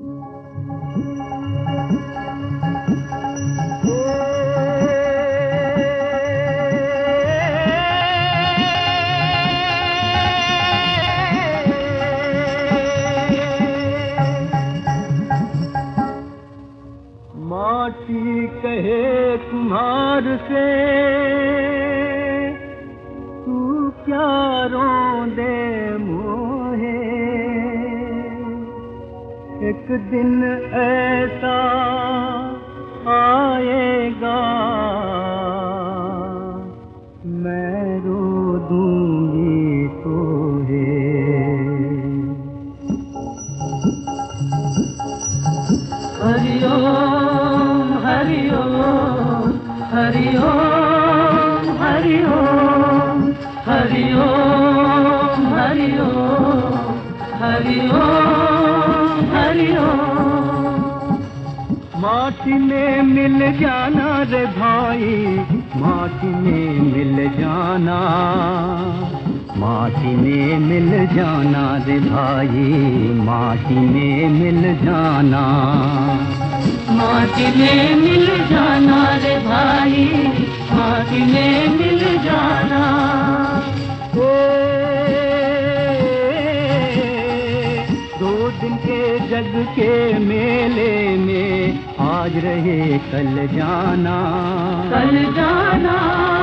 माटी कहे कुम्हार से तू क्या रोंदे मोहे, एक दिन ऐसा आएगा मैं रो दूंगी तोहे। हरि ओम हरि ओम हरि ओम हरि ओम हरि ओम हरि ओम हरि ओम हरि ओम। माटी में मिल जाना रे भाई, माटी में मिल जाना, माटी में मिल जाना रे भाई, माटी में मिल जाना, माटी में मिल जाना रे भाई, माटी में मिल जाना। दो दिन के जग के मेले में आज रहे कल जाना, कल जाना।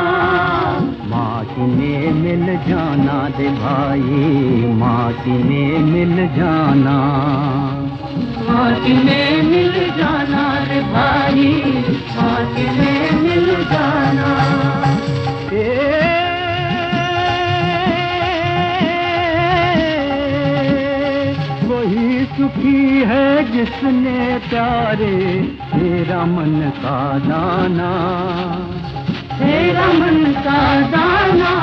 माटी में मिल जाना रे भाई, माटी में मिल जाना, माटी में मिल जाना रे भाई, माटी में मिल जाना। वही सुखी है जिसने प्यारे तेरा मन का दाना, तेरा मन का दाना।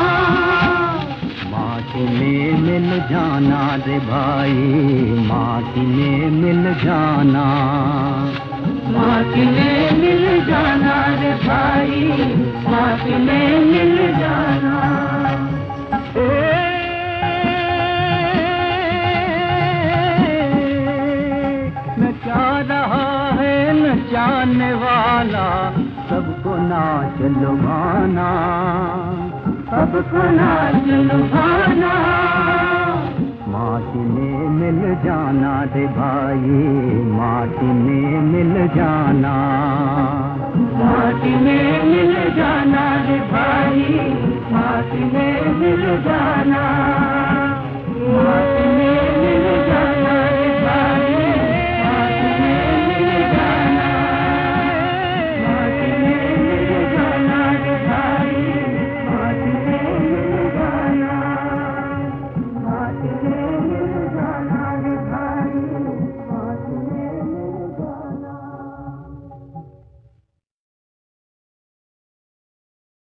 माटी में मिल जाना रे भाई, माटी में मिल जाना, माटी में मिल जाना रे भाई, माटी में मिल जाना। नचा रहा है नचाने वाला, सबको नाच लुभाना, सबको नाच लुभाना। माटी में मिल जाना रे भाई, माटी में मिल जाना, माटी में मिल जाना रे भाई, माटी में मिल जाना।